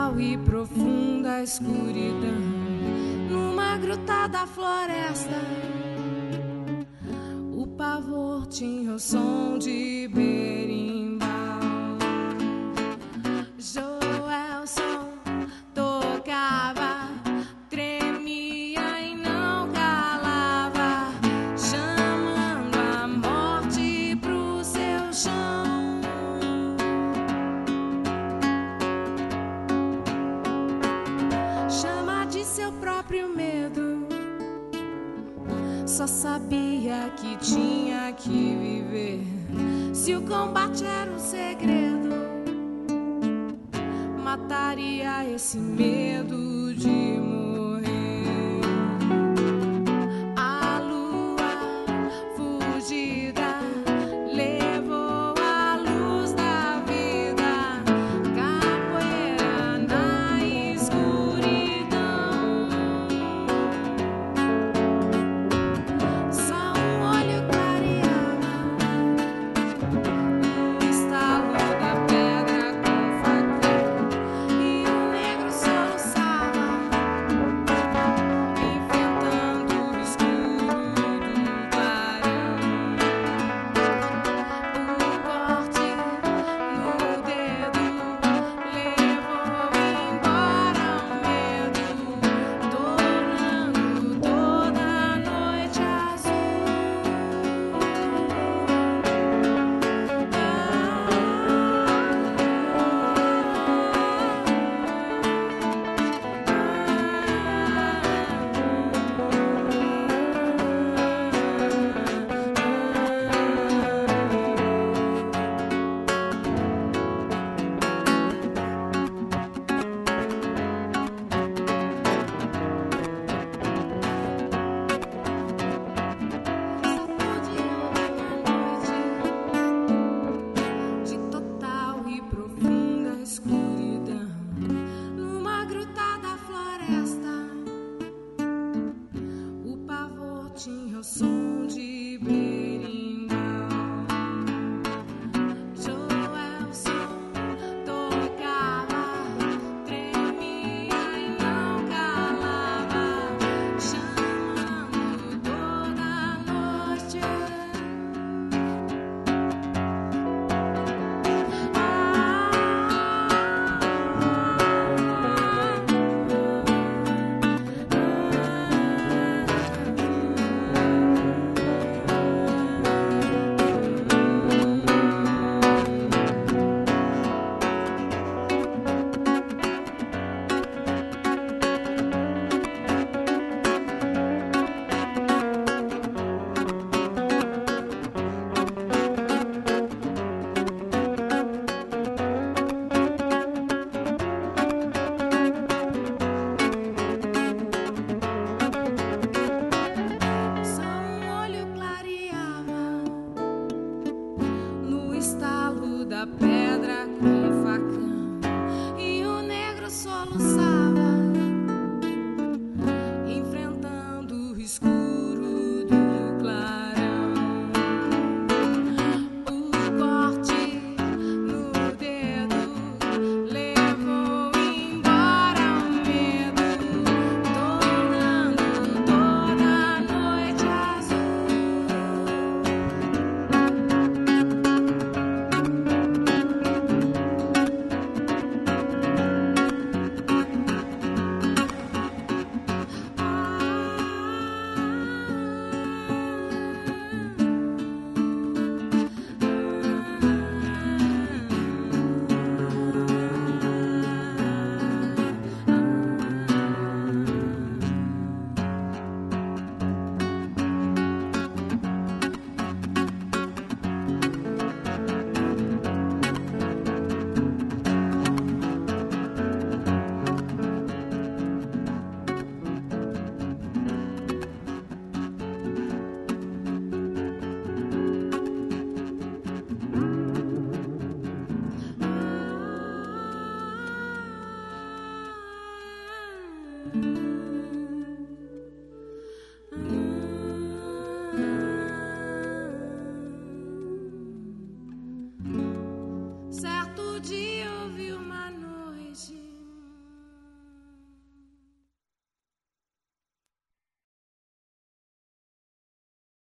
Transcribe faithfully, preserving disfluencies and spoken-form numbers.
total e profunda escuridão, numa gruta da floresta, o pavor tinha o som de berimbau. Joelson tocava, tremia e não calava, chamando a morte pro seu chão. Chama de seu próprio medo, só sabia que tinha que viver. Se o combate era um segredo, mataria esse medo de morrer. A lua fugida levou a luz da vida, capoeira na escuridão. Só um olho clareava, o estalo da pedra com facão, e o negro soluçava, enfrentando o escuro do clarão. O corte no dedo levou embora o medo, tornando toda a noite azul. De total e profunda escuridão, numa gruta da floresta, o pavor tinha o som de berimbau. Joelson tocava, tremia e não calava, chamando toda a noite. Só um olho clareava, no estalo da pedra com facão, e o negro soluçava, enfrentando o escuro do clarão. O corte no dedo levou embora o medo, tornando toda a noite azul. Certo dia